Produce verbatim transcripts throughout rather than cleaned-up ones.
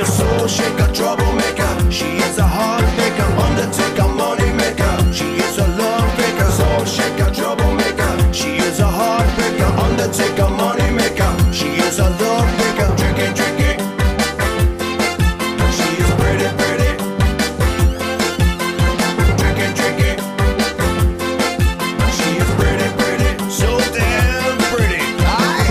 a soul shaker, troublemaker. She is a heartbreaker, undertaker, money maker. She is a love breaker, soul shaker, troublemaker. She is a heartbreaker, undertaker, money maker. She is a love breaker, tricky, tricky. She is pretty, pretty, tricky, tricky. She is pretty, pretty, so damn pretty. Aye.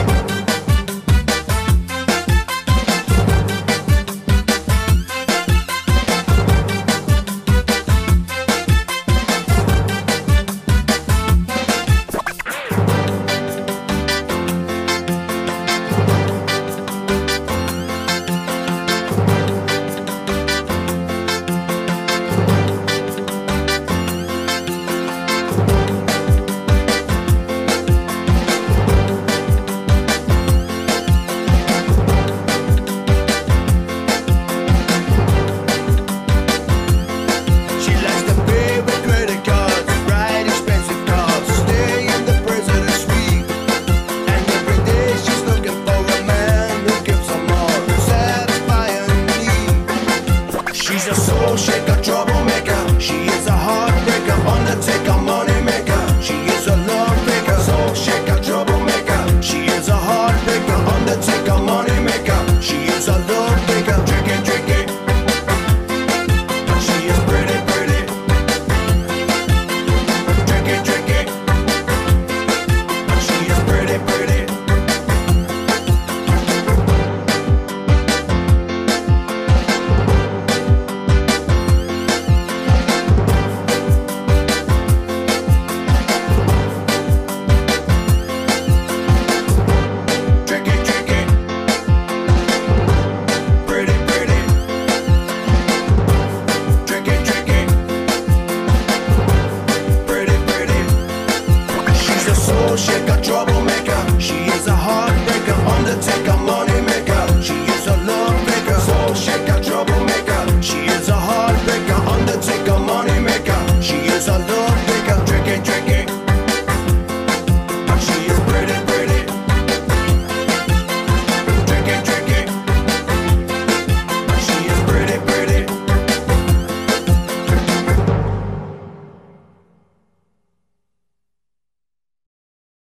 She's a soul shaker.